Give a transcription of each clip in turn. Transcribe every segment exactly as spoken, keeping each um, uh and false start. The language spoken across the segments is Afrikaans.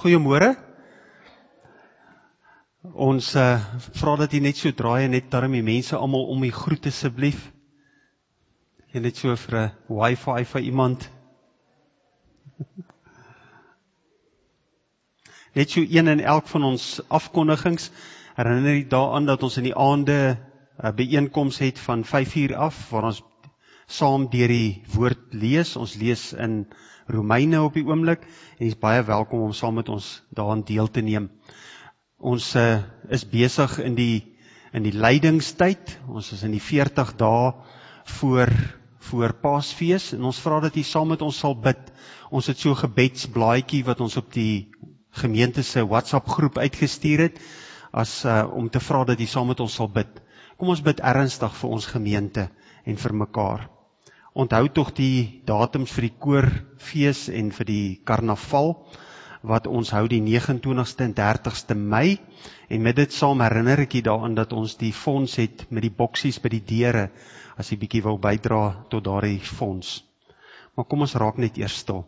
Goeiemôre. Ons uh, vra dat jy net so draai en net daarom die mense almal om die groet asseblief. Jy net so vir 'n wifi vir iemand. Net so een in elk van ons afkondigings. Herinner jy daaraan dat ons in die aande 'n byeenkoms het van vyf uur af, waar ons saam deur die woord lees. Ons lees in Romeine op die oomblik, en jy is baie welkom om saam met ons daaraan deel te neem. Ons uh, is besig in die, in die lydingstyd. Ons is in die veertig dae voor, voor Paasfees, en ons vra dat jy saam met ons sal bid. Ons het so 'n gebedsblaadjie wat ons op die gemeente se WhatsApp groep uitgestuur het, as uh, om te vra dat jy saam met ons sal bid. Kom ons bid ernstig vir ons gemeente en vir mekaar. Onthou tog die datums vir die koorfees en vir die karnaval, wat ons hou die nege en twintigste en dertigste Mei, en met dit saam herinner ek jy daaraan dat ons die fonds het met die boksies by die deure, as jy bietjie wil bydra tot daardie fonds. Maar kom ons raak net eers stil.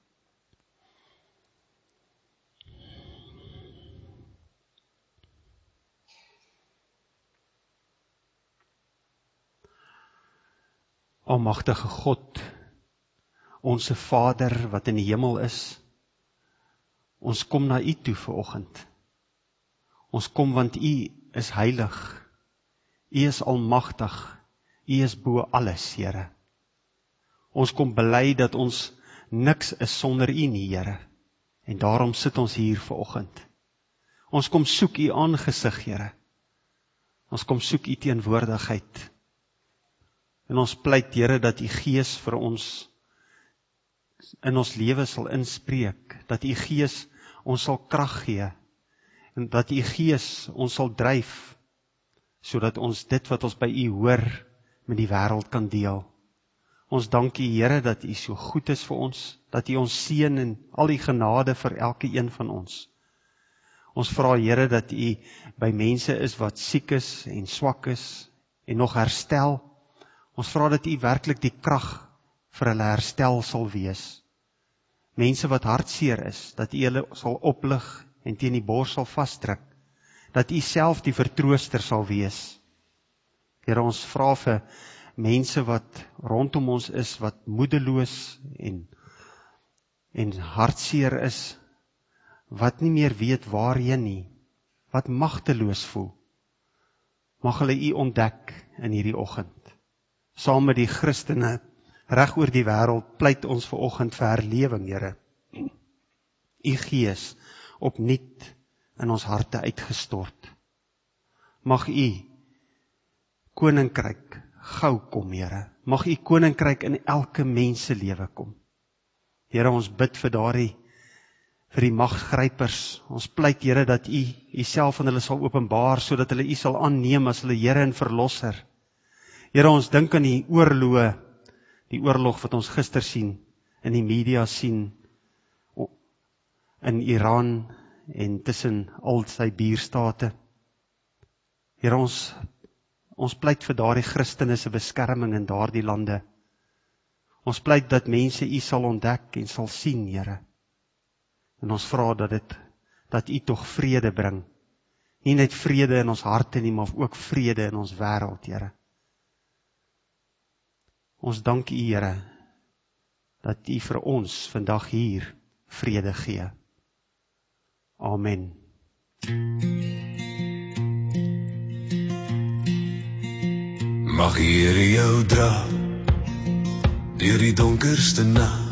Almagtige God, onse Vader wat in die hemel is, ons kom na U toe vanoggend. Ons kom want U is heilig, U is almagtig, U is bo alles, Here. Ons kom bely dat ons niks is sonder U nie, Here, en daarom sit ons hier vanoggend. Ons kom soek U aangesig, Here. Ons kom soek U teenwoordigheid. En ons pleit, Here, dat U Gees vir ons in ons lewe sal inspreek, dat U Gees ons sal krag gee, en dat U Gees ons sal dryf, sodat ons dit wat ons by U hoor, met die wêreld kan deel. Ons dank U, Here, dat U so goed is vir ons, dat U ons seën en al die genade vir elke een van ons. Ons vra, Here, dat U by mense is wat siek is en swak is, en nog herstel. Ons vra dat U werklik die krag vir hulle herstel sal wees. Mense wat hartseer is, dat U hulle sal oplig en teen die bors sal vasdruk, dat U self die vertrooster sal wees. Here, ons vra vir mense wat rondom ons is, wat moedeloos en, en hartseer is, wat nie meer weet waarheen nie, wat magteloos voel. Mag hulle U ontdek in hierdie oggend. Saam met die Christene reg oor die wêreld pleit ons vanoggend vir herlewing, Here. U Gees opnuut in ons harte uitgestort. Mag U koninkryk gou kom, Here. Mag U koninkryk in elke mens se lewe kom. Here, ons bid vir daardie vir die magsgrypers. Ons pleit, Here, dat U U self aan hulle sal openbaar, sodat hulle U sal aanneem as hulle Here en Verlosser. Here, ons dink aan die oorloë, die oorlog wat ons gister sien, in die media sien, in Iran en tussen al sy buurstate. Here, ons, ons pleit vir daardie Christene se beskerming in daardie lande. Ons pleit dat mense U sal ontdek en sal sien, Here. En ons vra dat dit, dat U tog vrede bring. Nie net vrede in ons harte nie, maar ook vrede in ons wêreld, Here. Ons dank U, Here, dat U vir ons vandag hier vrede gee. Amen. Mag Here jou dra deur die donkerste nag.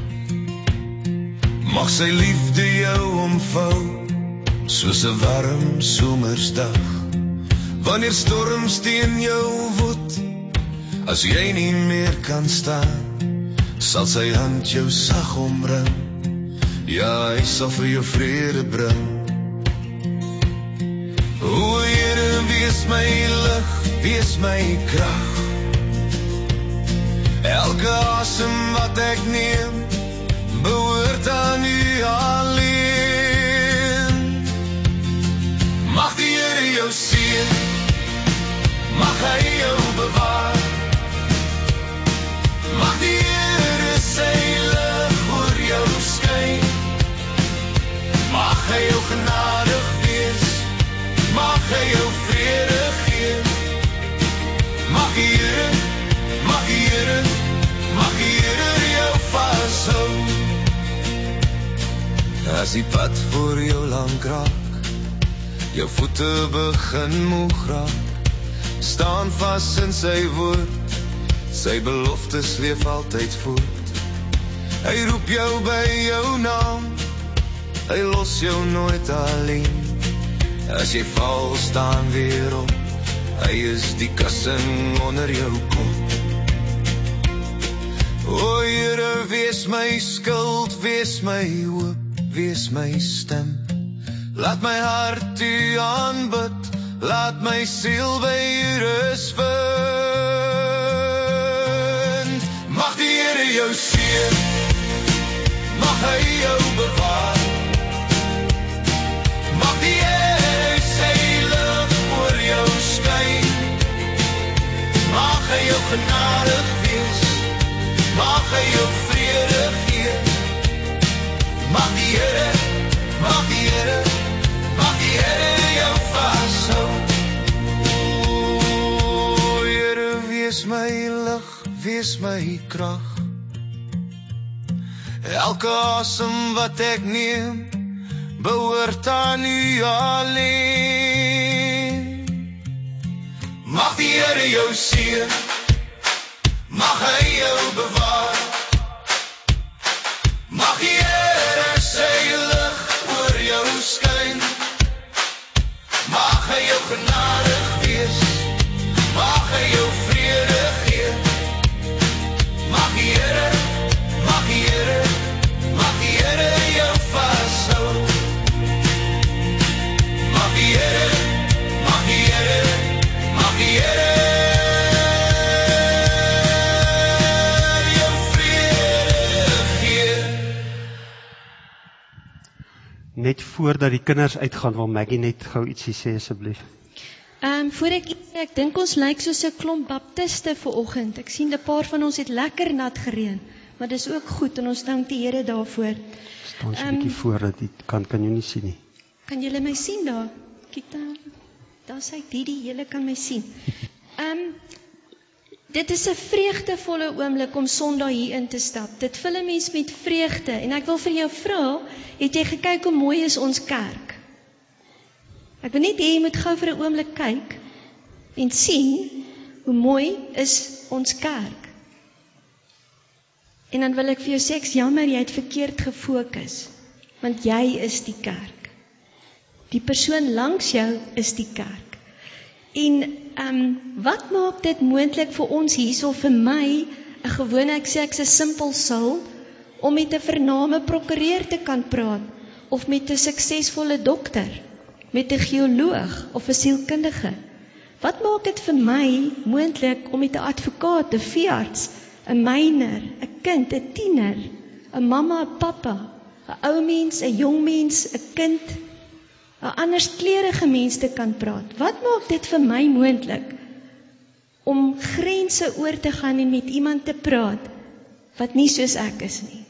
Mag sy liefde jou omvou soos 'n warm somersdag. Wanneer storms teen jou woed, as jy nie meer kan staan, sal sy hand jou sag omring. Ja, hy sal vir jou vrede bring. O Here, wees my lig, wees my krag. Elke asem wat ek neem, behoort aan U alleen. Mag die Here jou seën, mag hy jou bewaar. Mag die Here sy lig oor jou skyn, As die pad voor jou lank raak, jou voete begin moeg raak, staan vas in sy woord, sy beloftes leef altyd voort. Hy roep jou by jou naam, hy los jou nooit alleen. As jy val, staan weer op, hy is die kussing onder jou kop. O Here, wees my skuld, wees my hoop, wees my stem. Laat my hart u aanbid, laat my siel by u rus vind. Mag die Here jou seën, mag hy jou bewaar. Mag die Here sy lig oor jou skyn. Mag hy jou genadig wees, mag hy jou vrede gee. Mag die Here, mag die Here, mag die Here jou vashou. O Here, wees my lig, wees my krag. Elke asem wat ek neem, behoort aan u alleen. Mag die Here jou seën, mag hy jou bewaar. Mag die Here sy lig oor jou skyn. Mag hy jou genadig wees, mag hy jou vrede gee. Mag die Here, mag die Here, mag die Here jou vashou. Mag die Here, mag die Here, mag die Here Net voordat die kinders uitgaan, wil Maggie net gou ietsie sê asseblief. Um, voor ek iets sê, ek dink ons lyk soos 'n klomp baptiste vanoggend. Ek sien 'n paar van ons het lekker nat gereën, maar dis ook goed en ons dank die Here daarvoor. Staan so 'n Um, bietjie voor dat die kant kan jou nie sien nie. Kan julle my sien daar? Kyk daar. Daar sê Didi, julle kan my sien. Um, dit is 'n vreugdevolle oomblik om Sondag hier in te stap. Dit vul 'n mens met vreugde en ek wil vir jou vra, het jy gekyk hoe mooi is ons kerk? Ek wil net hê jy moet gou vir 'n oomblik kyk en sien hoe mooi is ons kerk. En dan wil ek vir jou sê, ek's jammer jy het verkeerd gefokus, want jy is die kerk. Die persoon langs jou is die kerk. En um, wat maak dit moontlik vir ons hierso, vir my, 'n gewone, ek sê ek's 'n simpel siel, om met 'n vername prokureur te kan praat, of met 'n suksesvolle dokter, met 'n geoloog of 'n sielkundige? Wat maak dit vir my moontlik om met 'n advokaat, 'n veearts, 'n myner, 'n kind, 'n tiener, 'n mamma, 'n pappa, 'n ou mens, 'n jong mens, 'n kind, 'n anderskleurige mens te kan praat? Wat maak dit vir my moontlik om grense oor te gaan en met iemand te praat wat nie soos ek is nie?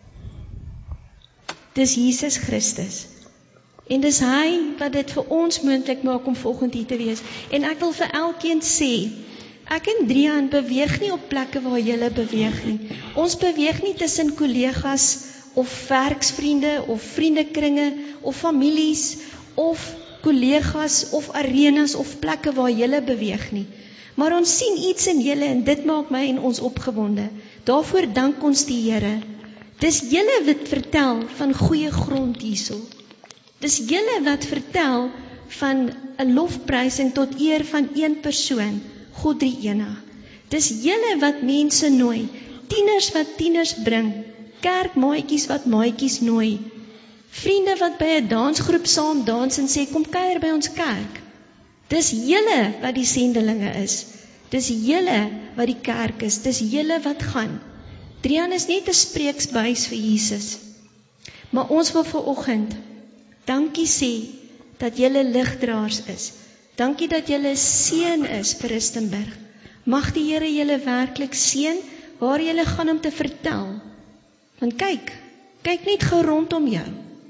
Dis Jesus Christus. En dis hy wat dit vir ons moontlik maak om vanoggend hier te wees. En ek wil vir elkeen sê, ek en Drian beweeg nie op plekke waar julle beweeg nie. Ons beweeg nie tussen kollegas of werksvriende of vriendekringe of families of kollegas of arenas of plekke waar julle beweeg nie. Maar ons sien iets in julle en dit maak my en ons opgewonde. Daarvoor dank ons die Here. Dis julle wat vertel van goeie grond hierso. Dis julle wat vertel van 'n lofprysing tot eer van een persoon, God drie enig. Dis julle wat mense nooi, tieners wat tieners bring, kerkmaatjies wat maatjies nooi, vriende wat by 'n dansgroep saam dans en sê, kom kuier by ons kerk. Dis julle wat die sendelinge is. Dis julle wat die kerk is. Dis julle wat gaan. Drian is net 'n spreeksbuis vir Jesus. Maar ons wil vanoggend dankie sê dat julle ligdraers is. Dankie dat julle seën is vir Rustenburg. Mag die Here julle werklik seën waar julle gaan om te vertel. Want kyk, kyk net gou rondom jou.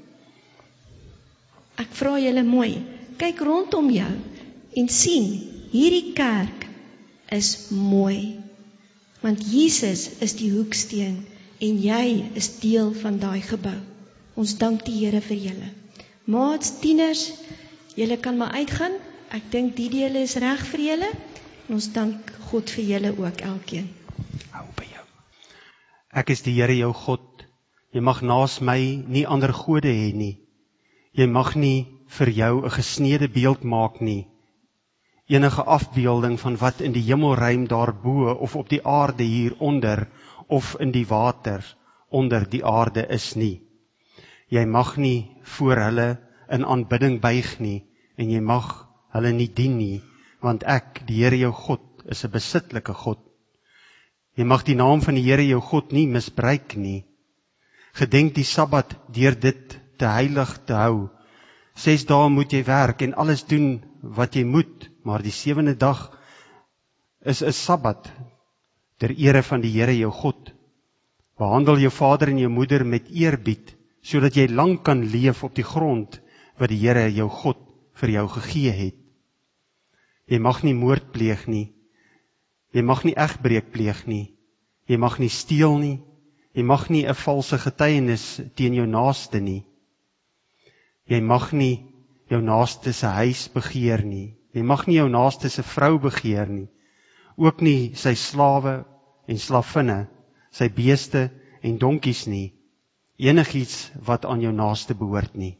Ek vra julle mooi, kyk rondom jou en sien, hierdie kerk is mooi. Want Jesus is die hoeksteen en jy is deel van daai gebou. Ons dank die Here vir julle. Maats, tieners, julle kan maar uitgaan. Ek dink die dele is reg vir julle. En ons dank God vir julle ook elkeen. Hou by jou. Ek is die Here jou God. Jy mag naas my nie ander gode hê nie. Jy mag nie vir jou 'n gesnede beeld maak nie. Enige afbeelding van wat in die hemelruim daarbo of op die aarde hieronder of in die water onder die aarde is nie. Jy mag nie voor hulle in aanbidding buig nie en jy mag hulle nie dien nie, want ek, die Here jou God, is 'n besitlike God. Jy mag die naam van die Here jou God nie misbruik nie. Gedenk die Sabbat deur dit te heilig te hou. Ses dae moet jy werk en alles doen wat jy moet, maar die sewende dag is 'n Sabbat ter ere van die Here jou God. Behandel jou vader en jou moeder met eerbied, sodat jy lang kan leef op die grond wat die Here jou God vir jou gegee het. Jy mag nie moord pleeg nie. Jy mag nie egbreek pleeg nie. Jy mag nie steel nie. Jy mag nie 'n valse getuienis teen jou naaste nie. Jy mag nie jou naaste se huis begeer nie. Jy mag nie jou naaste se vrou begeer nie. Ook nie sy slawe en slavinne, sy beeste en donkies nie. Enigiets wat aan jou naaste behoort nie.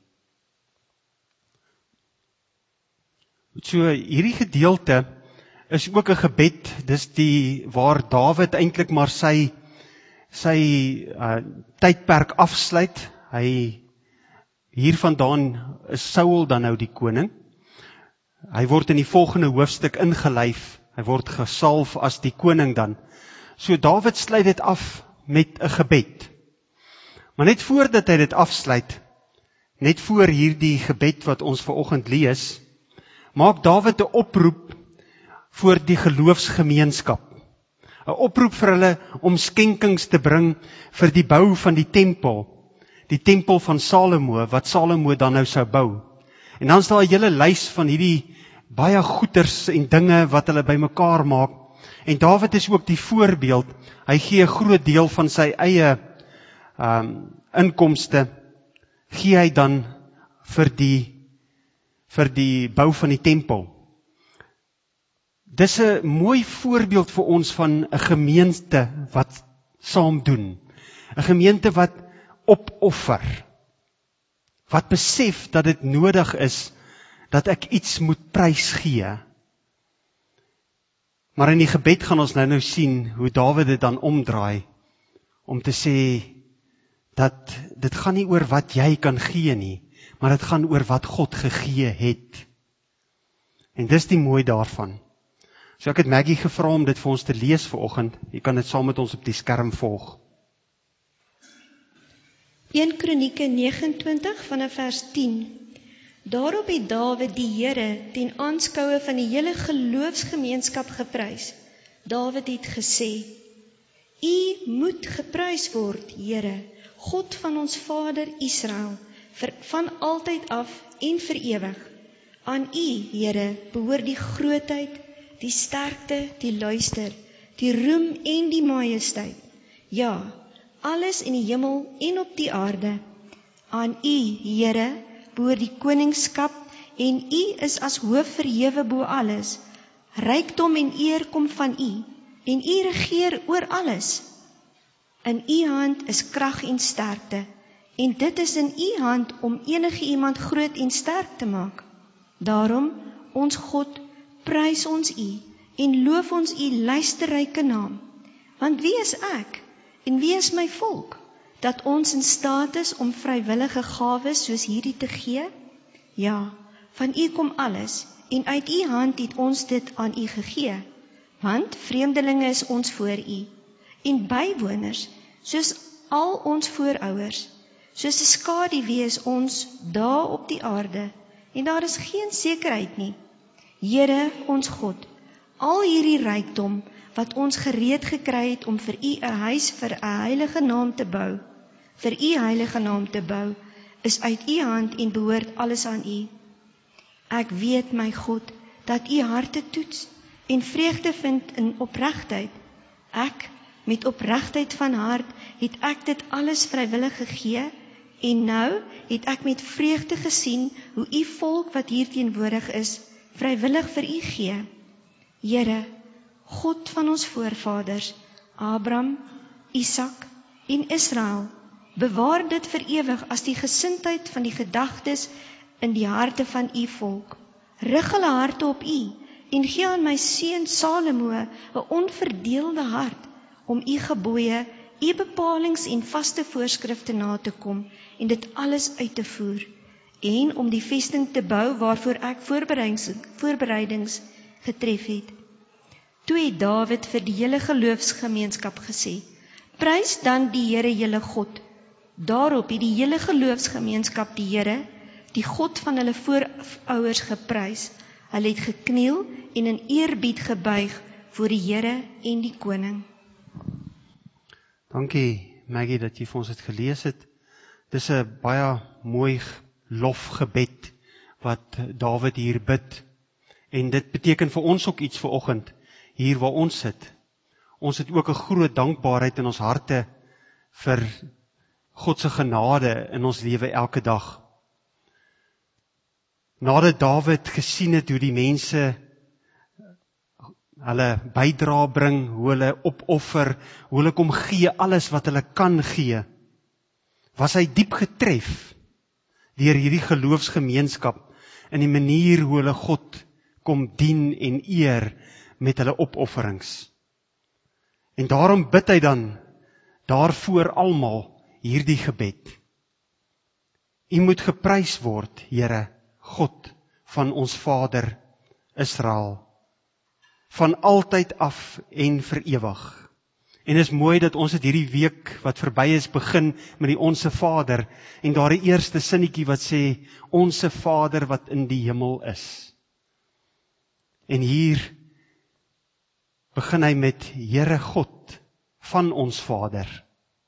So hierdie gedeelte is ook 'n gebed, dis die waar Dawid eintlik maar sy sy uh, tydperk afsluit. Hy hiervandaan is Saul dan nou die koning. Hy word in die volgende hoofstuk ingelyf. Hy word gesalf as die koning dan. So Dawid sluit dit af met 'n gebed. Maar net voordat hy dit afsluit, net voor hierdie gebed wat ons vanoggend lees, maak Dawid 'n oproep vir die geloofsgemeenskap. 'n Oproep vir hulle om skenkings te bring vir die bou van die tempel, die tempel van Salomo, wat Salomo dan nou sou bou. En dan is daar 'n hele lys van hierdie baie goeders en dinge wat hulle bymekaar maak. En Dawid is ook die voorbeeld. Hy gee 'n groot deel van sy eie um, inkomste, gee hy dan vir die vir die bou van die tempel. Dis 'n mooi voorbeeld vir ons van 'n gemeente wat saam doen. 'n Gemeente wat opoffer. Wat besef dat dit nodig is dat ek iets moet prys gee. Maar in die gebed gaan ons nou nou sien hoe Dawid dit dan omdraai om te sê dat dit gaan nie oor wat jy kan gee nie, maar dit gaan oor wat God gegee het. En dis die mooi daarvan. So ek het Maggie gevra om dit vir ons te lees vanoggend. Jy kan dit saam met ons op die skerm volg. Eerste Kronieke negenentwintig vanaf vers tien. Daarop het Dawid die Here ten aanskoue van die hele geloofsgemeenskap geprys. Dawid het gesê: U moet geprys word, Here, God van ons Vader Israel, vir, van altyd af en vir ewig. Aan U, Here, behoort die grootheid, die sterkte, die luister, die roem en die majesteit. Ja, alles in die hemel en op die aarde. Aan U, Here, behoort die koningskap en U is as hoof verhewe bo alles. Rykdom en eer kom van U en U regeer oor alles. In U hand is krag en sterkte en dit is in U hand om enige iemand groot en sterk te maak. Daarom, ons God, prys ons U en loof ons U luisterryke naam. Want wie is ek en wie is my volk, dat ons in staat is om vrywillige gawes soos hierdie te gee? Ja, van U kom alles, en uit U hand het ons dit aan U gegee, want vreemdelinge is ons voor U, en bywoners, soos al ons voorouers, soos 'n skaduwee is ons daar op die aarde, en daar is geen sekerheid nie. Here, ons God, al hierdie rykdom, wat ons gereed gekry het om vir U 'n huis vir 'n heilige naam te bou, vir U heilige naam te bou, is uit U hand en behoort alles aan U. Ek weet, my God, dat U harte toets en vreugde vind in opregtheid. Ek, met opregtheid van hart, het ek dit alles vrywillig gegee En nou het ek met vreugde gesien hoe u volk wat hier teenwoordig is, vrywillig vir u gee. Here, God van ons voorvaders, Abraham, Isak en Israel, bewaar dit vir ewig as die gesindheid van die gedagtes in die harte van u volk. Rig hulle harte op u en gee aan my seun Salomo 'n onverdeelde hart om u gebooie, u bepalings en vaste voorskrifte na te kom en dit alles uit te voer en om die vesting te bou waarvoor ek voorbereidings, voorbereidings getref het. Toe het Dawid vir die hele geloofsgemeenskap gesê, prys dan die Here julle God. Daarop het die hele geloofsgemeenskap die Here, die God van hulle voorouers geprys. Hulle het gekniel en in eerbied gebuig voor die Here en die koning. Dankie Maggie dat jy vir ons het gelees het. Dis 'n baie mooi lofgebed wat Dawid hier bid. En dit beteken vir ons ook iets vanoggend hier waar ons sit. Ons het ook 'n groot dankbaarheid in ons harte vir God se genade in ons lewe elke dag. Nadat Dawid gesien het hoe die mense hulle bydra bring, hoe hulle opoffer, hoe hulle kom gee alles wat hulle kan gee, was hy diep getref deur hierdie geloofsgemeenskap in die manier hoe hulle God kom dien en eer met hulle opofferings. En daarom bid hy dan daarvoor almal hierdie gebed. U moet geprys word, Here, God van ons Vader Israel, van altyd af en vir ewig. En is mooi dat ons het hierdie week wat verby is begin met die Onse Vader en daar die eerste sinnetjie wat sê Onse Vader wat in die hemel is. En hier begin hy met Here God van ons Vader.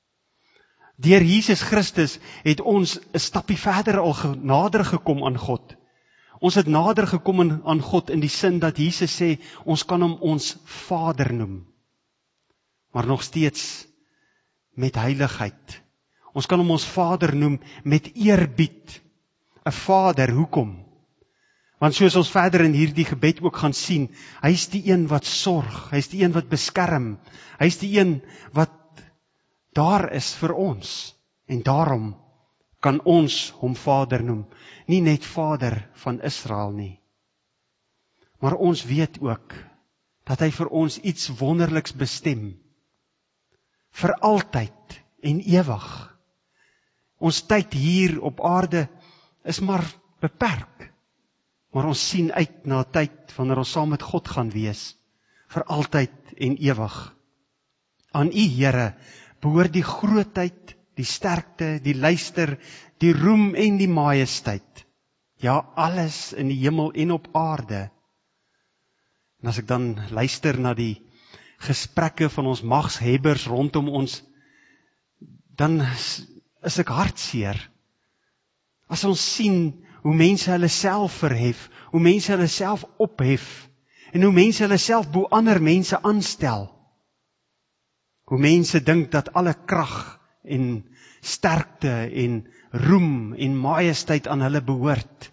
Deur Jesus Christus het ons 'n stappie verder al nader gekom aan God. Ons het nader gekom aan God in die sin dat Jesus sê, ons kan hom ons Vader noem. Maar nog steeds met heiligheid. Ons kan hom ons Vader noem met eerbied. 'n Vader, hoekom? Want soos ons verder in hierdie gebed ook gaan sien, hy is die een wat sorg, hy is die een wat beskerm, hy is die een wat daar is vir ons. En daarom kan ons hom Vader noem, nie net Vader van Israel nie. Maar ons weet ook, dat hy vir ons iets wonderliks bestem, vir altyd en ewig. Ons tyd hier op aarde is maar beperk, maar ons sien uit na 'n tyd wanneer ons saam met God gaan wees, vir altyd en ewig. Aan U, Here, behoort die grootheid, die sterkte, die luister, die roem en die majesteit. Ja, alles in die hemel en op aarde. En as ek dan luister na die gesprekke van ons magshebbers rondom ons, dan is ek hartseer. As ons sien hoe mense hulle self verhef, hoe mense hulle self ophef, en hoe mense hulle self bo ander mense aanstel. Hoe mense dink dat alle krag en sterkte en roem en majesteit aan hulle behoort.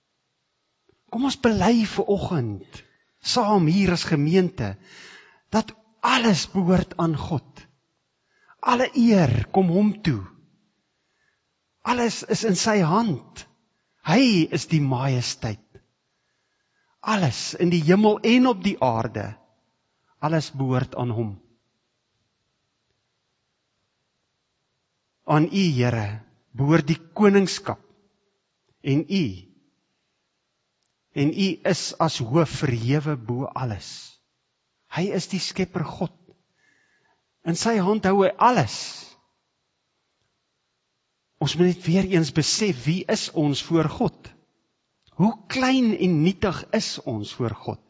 Kom ons bely vanoggend, saam hier as gemeente, dat alles behoort aan God. Alle eer kom hom toe. Alles is in sy hand. Hy is die majesteit. Alles in die hemel en op die aarde, alles behoort aan hom. Aan U, Here, behoort die koningskap en U, en U is as hoof verhewe bo alles. Hy is die skepper God. In sy hand hou hy alles. Ons moet net weer eens besef, wie is ons voor God? Hoe klein en nietig is ons voor God?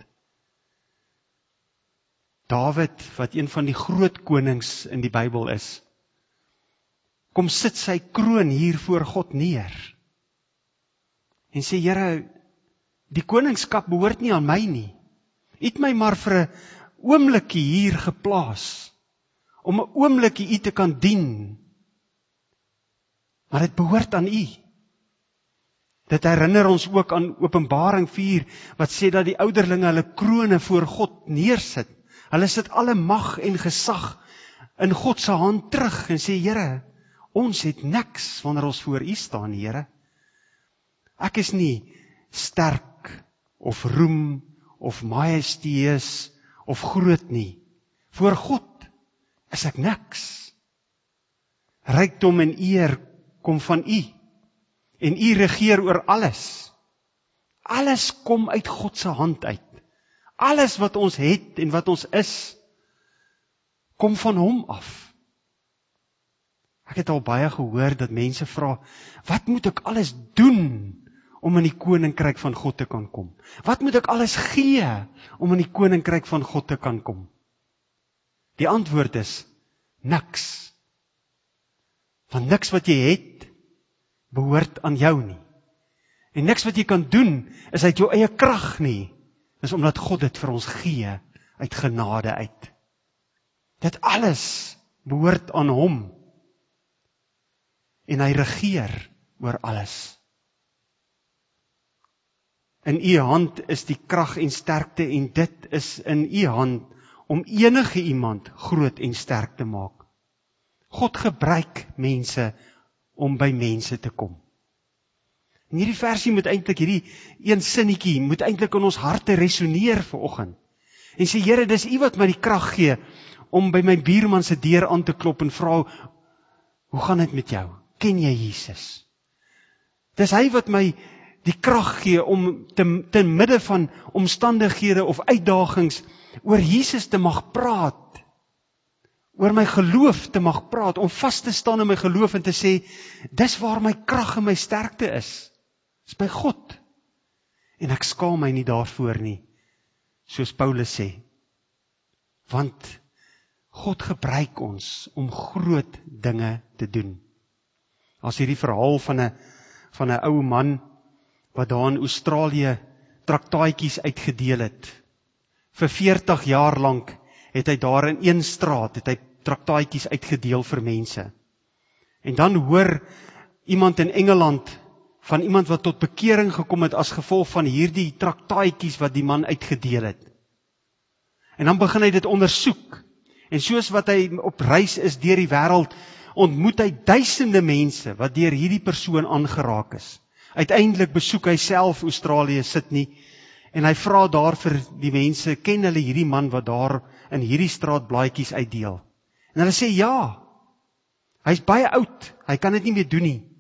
Dawid, wat een van die groot konings in die Bybel is, kom sit sy kroon hier voor God neer. En sê, Here, die koningskap behoort nie aan my nie. U het my maar vir 'n oombliekie hier geplaas, om 'n oombliekie U te kan dien. Maar dit behoort aan U. Dit herinner ons ook aan Openbaring vier, wat sê dat die ouderlinge hulle krone voor God neersit. Hulle sit alle mag en gesag in God se hand terug en sê, Here, ons het niks wanneer ons voor U staan, Here. Ek is nie sterk of roem of majesteus of groot nie. Voor God is ek niks. Rykdom en eer kom van U. En U regeer oor alles. Alles kom uit God se hand uit. Alles wat ons het en wat ons is, kom van Hom af. Ek het al baie gehoor dat mense vra, wat moet ek alles doen om in die koninkryk van God te kan kom? Wat moet ek alles gee om in die koninkryk van God te kan kom? Die antwoord is, niks. Want niks wat jy het, behoort aan jou nie. En niks wat jy kan doen, is uit jou eie krag nie. Dis omdat God dit vir ons gee, uit genade uit. Dit alles behoort aan Hom. En hy regeer oor alles. In U hand is die krag en sterkte, en dit is in U hand om enige iemand groot en sterk te maak. God gebruik mense om by mense te kom. En hierdie versie moet eintlik, hierdie een sinnetjie, moet eintlik in ons harte resoneer vanoggend. En sê, Here, dis U wat my die krag gee, om by my buurman se deur aan te klop en vra, hoe gaan dit met jou? Ken jy Jesus? Dis hy wat my die krag gee, om te, te midde van omstandighede of uitdagings, oor Jesus te mag praat, oor my geloof te mag praat, om vas te staan in my geloof en te sê, dis waar my krag en my sterkte is, is by God. En ek skaam my nie daarvoor nie, soos Paulus sê, want God gebruik ons om groot dinge te doen. As hierdie verhaal van 'n van 'n ou man, wat daar in Australië traktaatjies uitgedeel het. Vir veertig jaar lank het hy daar in een straat, het hy traktaatjies uitgedeel vir mense. En dan hoor iemand in Engeland, van iemand wat tot bekering gekom het, as gevolg van hierdie traktaatjies wat die man uitgedeel het. En dan begin hy dit ondersoek, en soos wat hy op reis is deur die wêreld, ontmoet hy duisende mense, wat deur hierdie persoon aangeraak is. Uiteindelik besoek hy self Australië, Sydney, en hy vra daar vir die mense, ken hulle hierdie man wat daar in hierdie straat blaadjies uitdeel? En hulle sê ja, hy is baie oud, hy kan dit nie meer doen nie.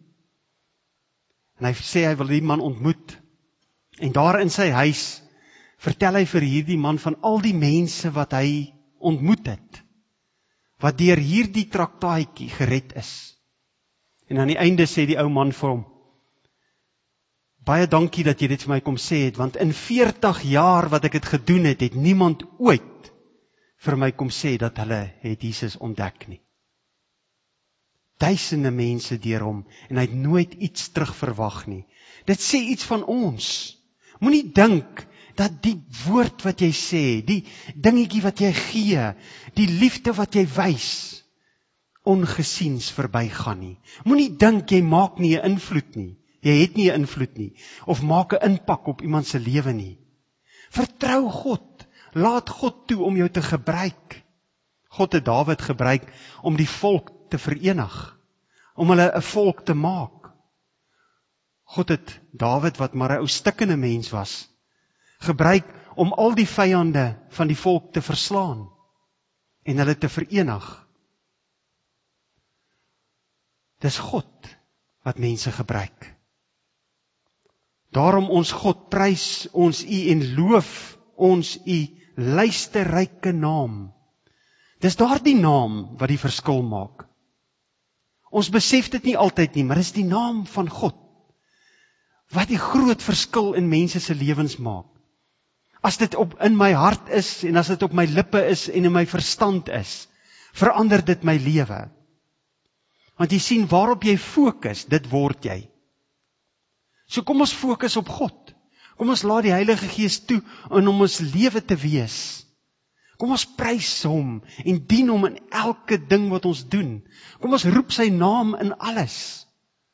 En hy sê hy wil die man ontmoet, en daar in sy huis vertel hy vir hierdie man van al die mense wat hy ontmoet het, wat deur hierdie traktaatjie gered is. En aan die einde sê die ou man vir hom, baie dankie dat jy dit vir my kom sê het, want in veertig jaar wat ek het gedoen het, het niemand ooit vir my kom sê dat hulle het Jesus ontdek nie. Duisende mense deur hom, en hy het nooit iets terug verwag nie. Dit sê iets van ons. Moenie dink dat die woord wat jy sê, die dingetjie wat jy gee, die liefde wat jy wys, ongesiens verbygaan nie. Moenie dink jy maak nie 'n invloed nie. Jy het nie 'n invloed nie, of maak 'n impak op iemand se lewe nie. Vertrou God, laat God toe om jou te gebruik. God het Dawid gebruik om die volk te verenig, om hulle 'n volk te maak. God het Dawid, wat maar 'n ou stikkende mens was, gebruik om al die vyande van die volk te verslaan, en hulle te verenig. Dis God wat mense gebruik. Daarom ons God prys ons U en loof ons U luisterryke naam. Dis daardie naam wat die verskil maak. Ons besef dit nie altyd nie, maar dis die naam van God wat die groot verskil in mense se lewens maak. As dit op in my hart is, en as dit op my lippe is, en in my verstand is, verander dit my lewe. Want jy sien, waarop jy fokus, dit word jy. So kom ons fokus op God. Kom ons laat die Heilige Gees toe, en om ons lewe te wees. Kom ons prys hom, en dien hom in elke ding wat ons doen. Kom ons roep sy naam in alles.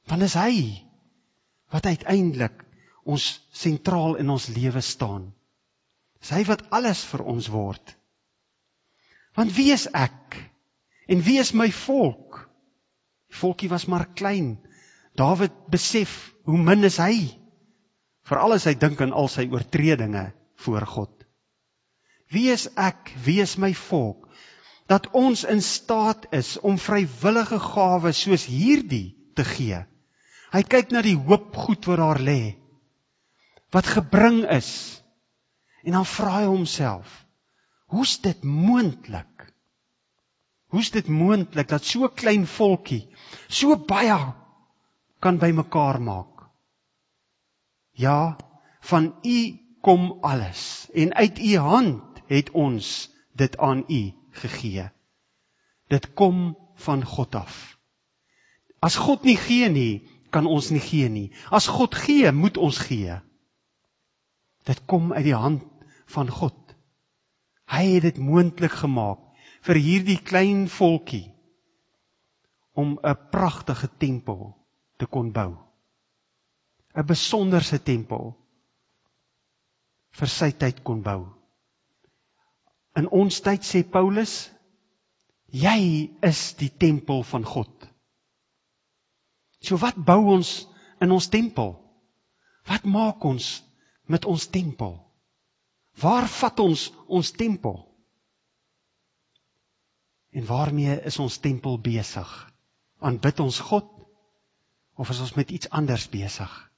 Want is hy wat uiteindelik ons sentraal in ons lewe staan. Is hy wat alles vir ons word. Want wie is ek? En wie is my volk? Die volkie was maar klein. Dawid besef hoe min is hy. Veral as hy dink aan al sy oortredinge voor God. Wie is ek? Wie is my volk? Dat ons in staat is om vrywillige gawes soos hierdie te gee. Hy kyk na die hoop goed wat daar lê, wat gebring is, en dan vra hy homself, hoe's dit moontlik? Hoe's dit moontlik dat so klein volkie so baie kan bymekaar maak? Ja, van U kom alles, en uit U hand het ons dit aan U gegee. Dit kom van God af. As God nie gee nie, kan ons nie gee nie. As God gee, moet ons gee. Dit kom uit die hand van God. Hy het dit moontlik gemaak vir hierdie klein volkie om 'n pragtige tempel te kon bou. 'n Besonderse tempel vir sy tyd kon bou. In ons tyd sê Paulus, jy is die tempel van God. So wat bou ons in ons tempel? Wat maak ons met ons tempel? Waar vat ons ons tempel? En waarmee is ons tempel besig? Aanbid ons God? Of is ons met iets anders besig?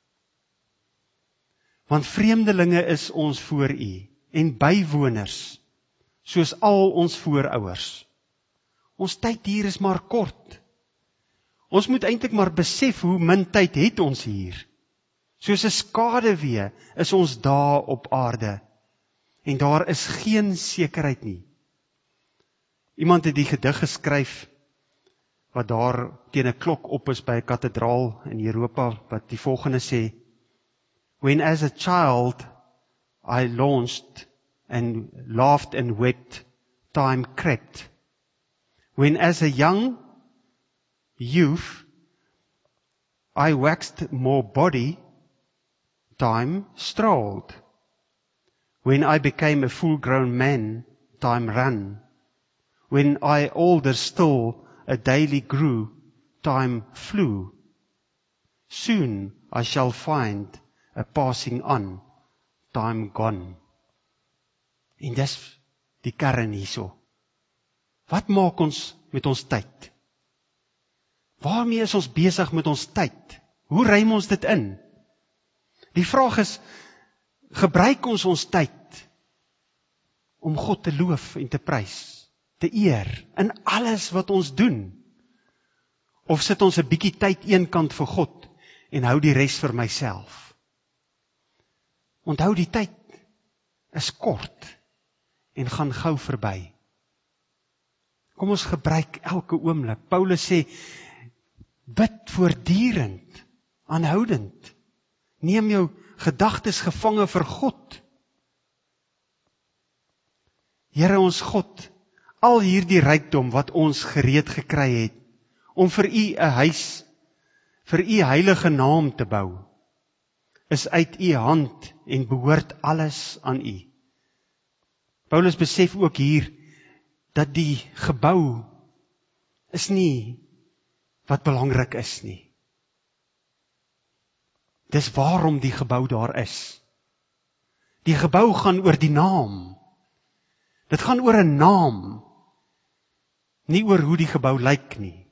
Want vreemdelinge is ons voor U, en bywoners, soos al ons voorouers. Ons tyd hier is maar kort. Ons moet eintlik maar besef hoe min tyd het ons hier. Soos 'n skaduwee is ons dae op aarde, en daar is geen sekerheid nie. Iemand het die gedig geskryf, wat daar teen 'n klok op is by 'n kathedraal in Europa, wat die volgende sê, When as a child I launched and laughed and wept, time crept. When as a young youth I waxed more body, time strolled. When I became a full-grown man, time ran. When I older still a daily grew, time flew. Soon I shall find a passing on, time gone. En dis die kern hierso. Wat maak ons met ons tyd? Waarmee is ons besig met ons tyd? Hoe ruim ons dit in? Die vraag is, gebruik ons ons tyd om God te loof en te prys, te eer, in alles wat ons doen? Of sit ons 'n bietjie tyd eenkant vir God en hou die res vir myself? Onthou, die tyd is kort en gaan gou verby. Kom ons gebruik elke oomblik. Paulus sê, bid voortdurend, aanhoudend. Neem jou gedagtes gevange vir God. Here ons God, al hierdie rykdom wat ons gereed gekry het, om vir U 'n huis, vir U heilige naam te bou, is uit U hand en behoort alles aan U. Paulus besef ook hier, dat die gebou is nie wat belangrik is nie. Dis waarom die gebou daar is. Die gebou gaan oor die naam. Dit gaan oor 'n naam, nie oor hoe die gebou lyk nie.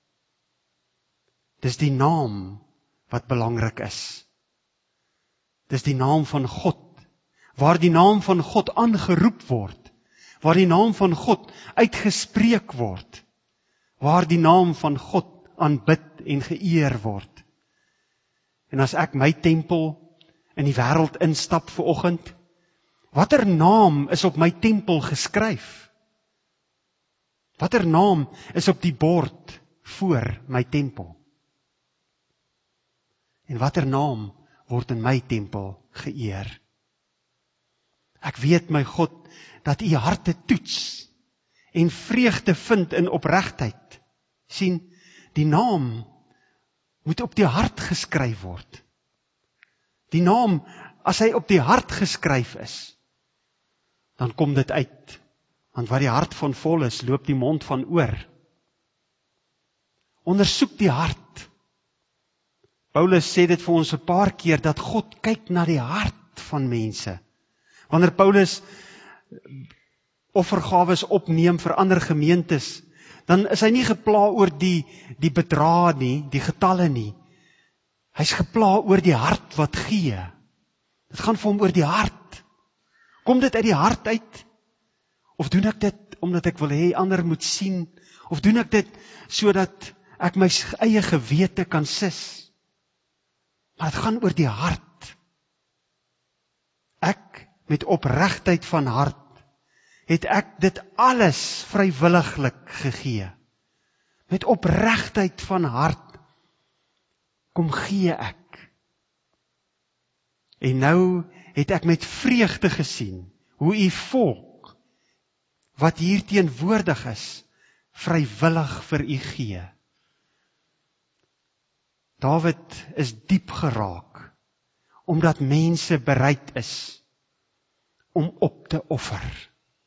Dis die naam wat belangrik is. Dis die naam van God, waar die naam van God aangeroep word, waar die naam van God uitgespreek word, waar die naam van God aanbid en geëer word. En as ek my tempel in die wêreld instap vanoggend, watter naam is op my tempel geskryf? Watter naam is op die bord voor my tempel? En watter naam word in my tempel geëer? Ek weet, my God, dat U harte toets en vreugde vind in opregtheid. Sien, die naam moet op die hart geskryf word. Die naam, as hy op die hart geskryf is, dan kom dit uit. Want waar die hart van vol is, loop die mond van oor. Ondersoek die hart. Paulus sê dit vir ons 'n paar keer, dat God kyk na die hart van mense. Wanneer Paulus offergawes opneem vir ander gemeentes, dan is hy nie gepla oor die, die bedrae nie, die getalle nie. Hy's gepla oor die hart wat gee. Dit gaan vir hom oor die hart. Kom dit uit die hart uit? Of doen ek dit omdat ek wil hê ander moet sien? Of doen ek dit sodat ek my eie gewete kan sis? Maar dit gaan oor die hart. Ek met opregtheid van hart het ek dit alles vrywilliglik gegee. Met opregtheid van hart kom gee ek. En nou het ek met vreugde gesien hoe u volk wat hier teenwoordig is, vrywillig vir u gee. Dawid is diep geraak, omdat mense bereid is om op te offer,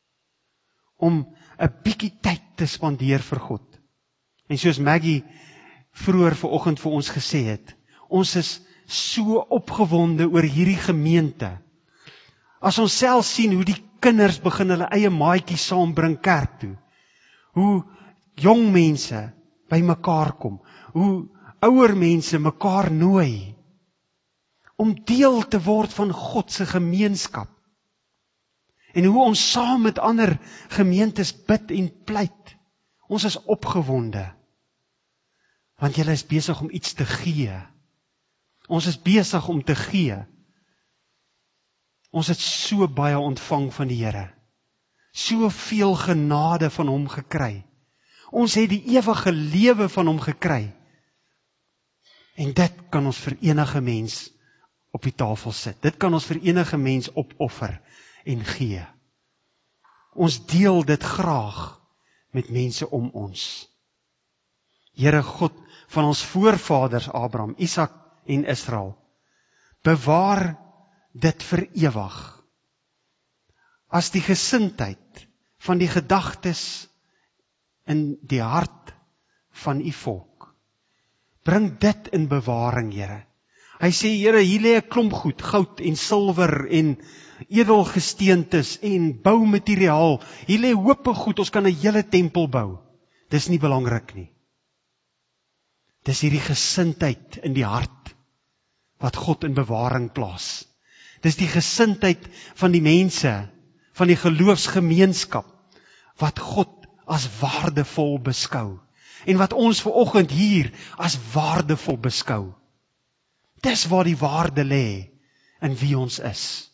om 'n bietjie tyd te spandeer vir God. En soos Maggie vroeër vanoggend vir ons gesê het, ons is so opgewonde oor hierdie gemeente. As ons self sien hoe die kinders begin hulle eie maatjies saambring kerk toe, hoe jong mense by mekaar kom, hoe ouer mense mekaar nooi, om deel te word van God se gemeenskap, en hoe ons saam met ander gemeentes bid en pleit. Ons is opgewonde, want julle is besig om iets te gee. Ons is besig om te gee. Ons het so baie ontvang van die Here, soveel genade van hom gekry. Ons het die ewige lewe van hom gekry. En dit kan ons vir enige mens op die tafel sit. Dit kan ons vir enige mens opoffer en gee. Ons deel dit graag met mense om ons. Here God van ons voorvaders Abraham, Isak en Israel, bewaar dit vir ewig. As die gesindheid van die gedagtes in die hart van u volk. Bring dit in bewaring, Here. Hy sê, Here, hier lê 'n klomp goed, goud en silwer en edelgesteentes en boumateriaal. Hier lê hoope goed, ons kan 'n hele tempel bou. Dis nie belangrik nie. Dis hierdie gesindheid in die hart wat God in bewaring plaas. Dis die gesindheid van die mense, van die geloofsgemeenskap, wat God as waardevol beskou. En wat ons vanoggend hier as waardevol beskou. Dis waar die waarde lê in wie ons is.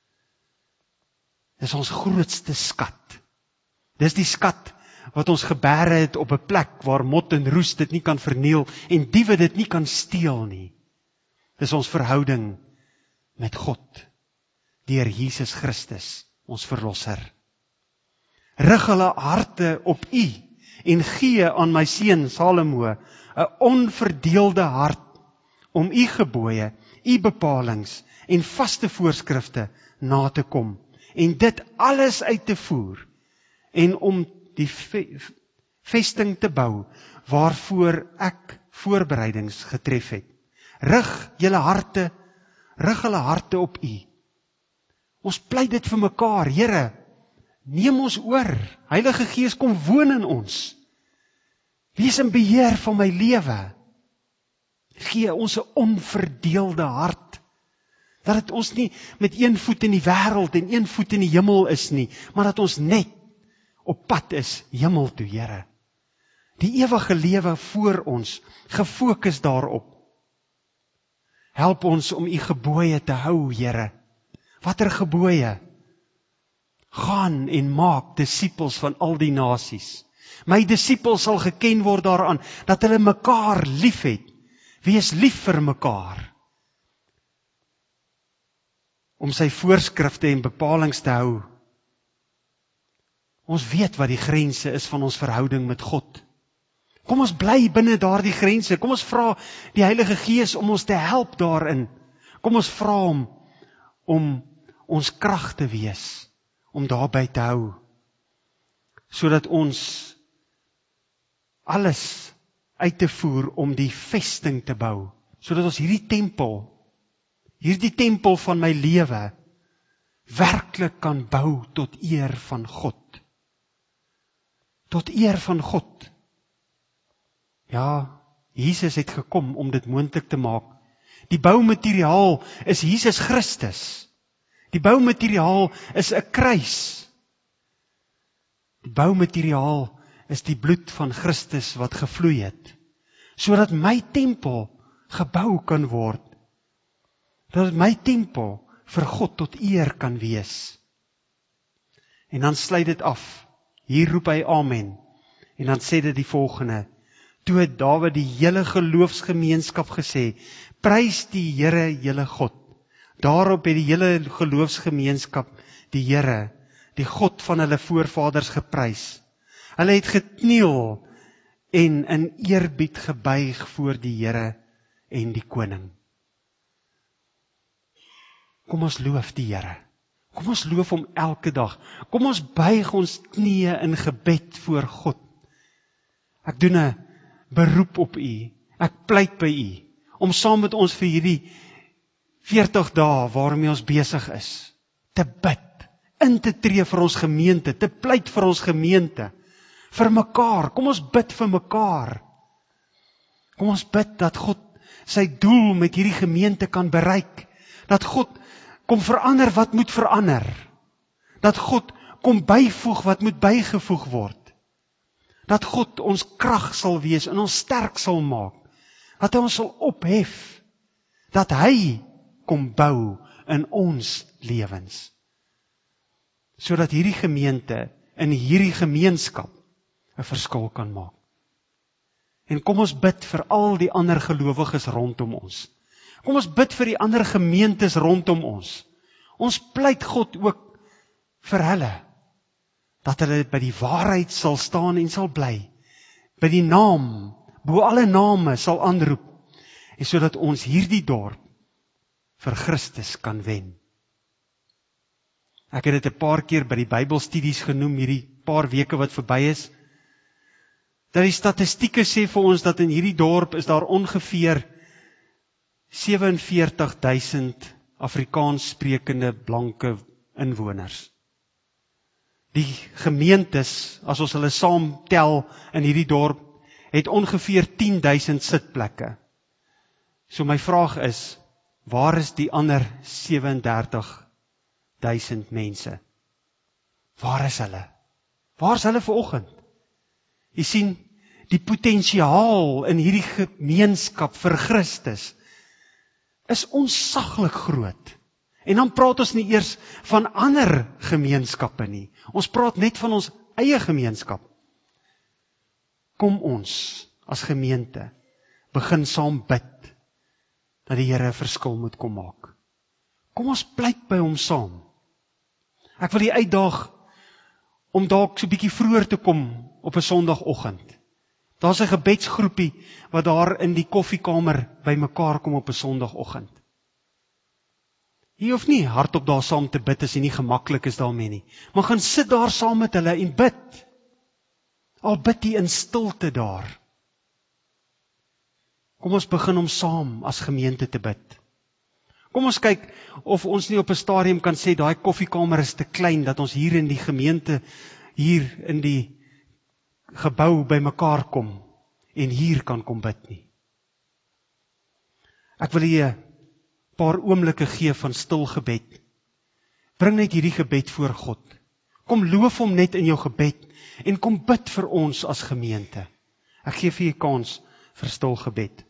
Dis ons grootste skat. Dis die skat wat ons geberre het op 'n plek waar mot en roes dit nie kan verniel en diewe dit nie kan steel nie. Dis ons verhouding met God deur Jesus Christus, ons verlosser. Rig hulle harte op U en gee aan my seun Salomo 'n onverdeelde hart om U gebooie, U bepalings en vaste voorskrifte na te kom en dit alles uit te voer en om die vesting te bou waarvoor ek voorbereidings getref het. Rig julle harte, rig hulle harte op U. Ons pleit dit vir mekaar, Here, neem ons oor. Heilige Gees, kom woon in ons. Wees in beheer van my lewe. Gee ons 'n onverdeelde hart. Dat dit ons nie met een voet in die wêreld en een voet in die hemel is nie, maar dat ons net op pad is hemel toe, Here. Die ewige lewe voor ons, gefokus daarop. Help ons om U gebooie te hou, Here. Watter gebooie? Gaan en maak disippels van al die nasies. My disippels sal geken word daaraan dat hulle mekaar lief het. Wees lief vir mekaar. Om sy voorskrifte en bepalings te hou. Ons weet wat die grense is van ons verhouding met God. Kom ons bly binne daardie grense. Kom ons vra die Heilige Gees om ons te help daarin. Kom ons vra hom om ons krag te wees, om daarby te hou, sodat ons alles uit te voer om die vesting te bou, sodat ons hierdie tempel, hierdie tempel van my lewe, werklik kan bou tot eer van God. Tot eer van God. Ja, Jesus het gekom om dit moontlik te maak. Die boumateriaal is Jesus Christus. Die boumateriaal is 'n kruis. Die boumateriaal is die bloed van Christus wat gevloei het, sodat my tempel gebou kan word. Dat my tempel vir God tot eer kan wees. En dan sluit dit af. Hier roep hy amen. En dan sê dit die volgende. Toe het Dawid die hele geloofsgemeenskap gesê, prys die Here, julle God. Daarop het die hele geloofsgemeenskap die Here, die God van hulle voorvaders geprys. Hulle het gekniel en in eerbied gebuig voor die Here en die koning. Kom ons loof die Here. Kom ons loof hom elke dag. Kom ons buig ons knieë in gebed voor God. Ek doen 'n beroep op u. Ek pleit by u om saam met ons vir hierdie veertig dae waarmee ons besig is, te bid, in te tree vir ons gemeente, te pleit vir ons gemeente, vir mekaar. Kom ons bid vir mekaar. Kom ons bid dat God sy doel met hierdie gemeente kan bereik. Dat God kom verander wat moet verander. Dat God kom byvoeg wat moet bygevoeg word. Dat God ons krag sal wees en ons sterk sal maak. Dat hy ons sal ophef. Dat hy kom bou in ons lewens. Sodat hierdie gemeente in hierdie gemeenskap 'n verskil kan maak. En kom ons bid vir al die ander gelowiges rondom ons. Kom ons bid vir die ander gemeentes rondom ons. Ons pleit God ook vir hulle, dat hulle by die waarheid sal staan en sal bly, by die naam, bo alle name sal aanroep, en sodat ons hierdie dorp vir Christus kan wen. Ek het dit 'n paar keer by die Bybelstudies genoem, hierdie paar weke wat verby is, dat die statistieke sê vir ons dat in hierdie dorp is daar ongeveer sewenveertig duisend Afrikaans sprekende blanke inwoners. Die gemeentes, as ons hulle saam tel in hierdie dorp, het ongeveer tien duisend sitplekke. So my vraag is, waar is die ander sewendertig duisend mense? Waar is hulle? Waar is hulle vanoggend? Jy sien, die potensiaal in hierdie gemeenskap vir Christus is onsaglik groot. En dan praat ons nie eers van ander gemeenskappe nie. Ons praat net van ons eie gemeenskap. Kom ons as gemeente begin saam bid dat die Here 'n verskil moet kom maak. Kom ons pleit by hom saam. Ek wil die uitdaag om dalk so 'n bietjie vroeër te kom op 'n Sondagoggend. Daar's 'n gebedsgroepie wat daar in die koffiekamer by mekaar kom op 'n Sondagoggend. Jy hoef nie hardop daar saam te bid as jy nie gemaklik is daarmee nie. Maar gaan sit daar saam met hulle en bid. Al bid jy in stilte daar. Kom ons begin om saam as gemeente te bid. Kom ons kyk of ons nie op 'n stadium kan sê daai koffiekamer is te klein dat ons hier in die gemeente, hier in die gebou by mekaar kom en hier kan kom bid nie. Ek wil julle 'n paar oomblikke gee van stil gebed. Bring net hierdie gebed voor God. Kom loof hom net in jou gebed en kom bid vir ons as gemeente. Ek gee vir julle kans vir stil gebed.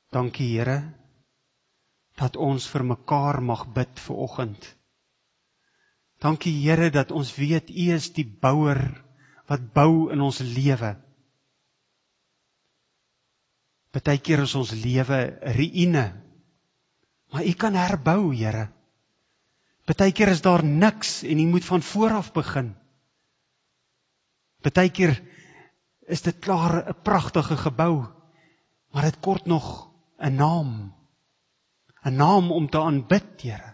Dankie Here, dat ons vir mekaar mag bid vanoggend. Dankie Here, dat ons weet, U is die bouer wat bou in ons lewe. Partykeer is ons lewe ruïne, maar U kan herbou, Here. Partykeer is daar niks en U moet van voor af begin. Partykeer is dit klaar 'n pragtige gebou, maar dit kort nog 'n naam. 'n naam om te aanbid, Here.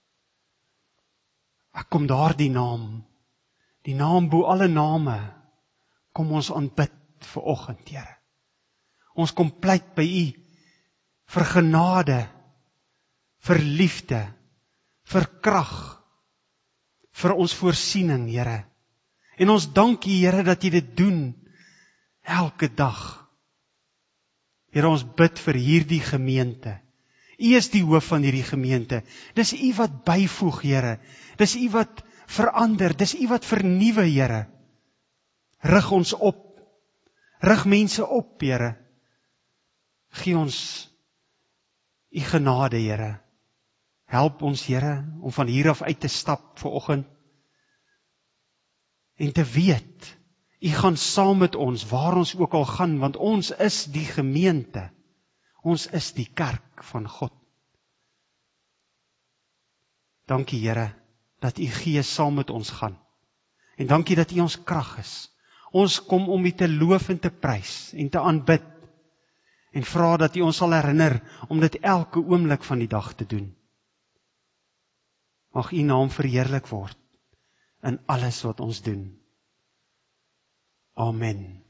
Ek kom daardie naam, die naam bo alle name, kom ons aanbid vanoggend, Here. Ons kom pleit by U vir genade, vir liefde, vir krag, vir ons voorsiening, Here. En ons dank U, Here, dat U dit doen elke dag. Here, ons bid vir hierdie gemeente. U is die hoof van hierdie gemeente. Dis U wat byvoeg, Here. Dis U wat verander, dis U wat vernuwe, Here. Rig ons op. Rig mense op, Here. Gee ons U genade, Here. Help ons, Here, om van hier af uit te stap vanoggend en te weet, U gaan saam met ons, waar ons ook al gaan, want ons is die gemeente. Ons is die kerk van God. Dankie, Here, dat U Gees saam met ons gaan. En dankie dat U ons krag is. Ons kom om U te loof en te prys en te aanbid. En vra dat U ons sal herinner om dit elke oomblik van die dag te doen. Mag U naam verheerlik word in alles wat ons doen. Amen.